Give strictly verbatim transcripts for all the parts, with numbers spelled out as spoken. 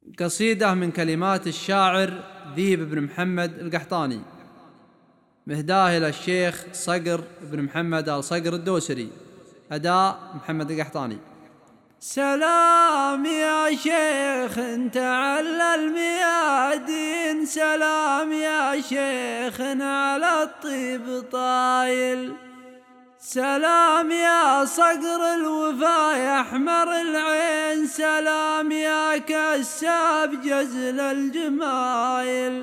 قصيدة من كلمات الشاعر ذيب بن محمد القحطاني، مهداه إلى الشيخ صقر بن محمد آل صقر الدوسري، أداء محمد القحطاني. سلام يا شيخ انت على الميادين، سلام يا شيخ على الطيب طايل، سلام يا صقر الوفا يا احمر العين، سلام يا كساب جزل الجمايل.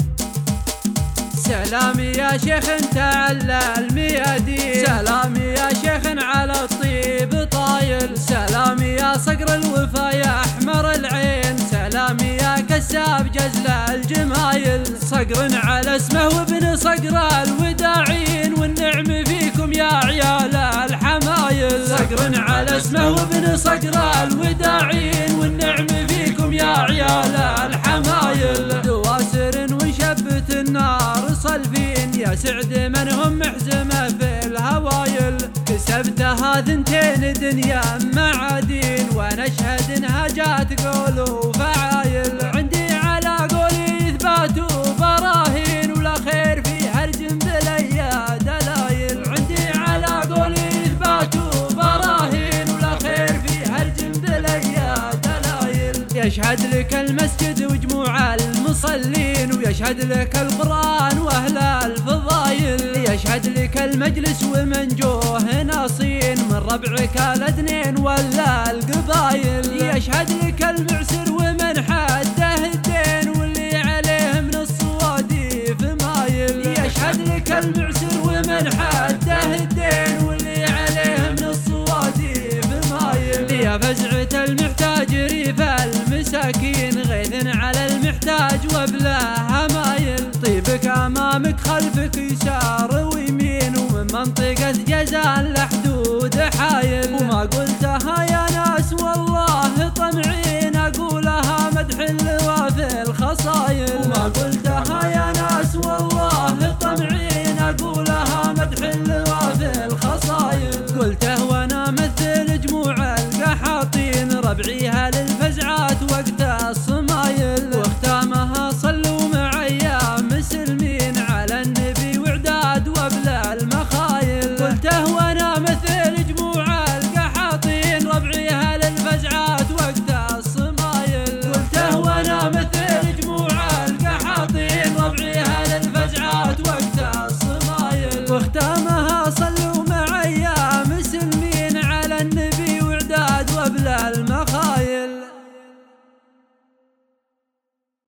سلام يا شيخ انت على الميادين، سلام يا شيخ على الطيب طايل، سلام يا صقر الوفا يا احمر العين، سلام يا كساب جزل الجمايل. صقر على اسمه وابن صقر الوداعين، والنعم فيكم يا عيال الحمايل. صقر على اسمه وابن صقر الوداعين، والنعم فيكم يا عيال الحمايل. دواسر وشبت النار صلفين، يا سعد من هم محزمه في الهوايل. كسبتها ثنتين دنيا معادين، وانا اشهد انها جات قول وفعايل. عندي على قولي اثبات وبراهين، ولا خير في هرج بليا دلايل. عندي على قولي اثبات وبراهين، ولا خير في هرج بليا دلايل. يشهد لك المسجد وجموع المصلين، ويشهد لك القرآن واهل الفضايل. يشهد لك المجلس ومن جوه ناصين، من ربعك الاثنين ولا القبايل. يشهد لك المعسر ومن حده الدين، واللي عليه من الصواديف مايل. يشهد لك المعسر ومن حده الدين، واللي عليه من الصواديف مايل. يا فزعة المحتاج ريف المساكين، غيث على المحتاج وبلا همايل. طيبك امامك خلفك يسار ويمين، ومن منطقة جزال لحدود حايل. وما قلت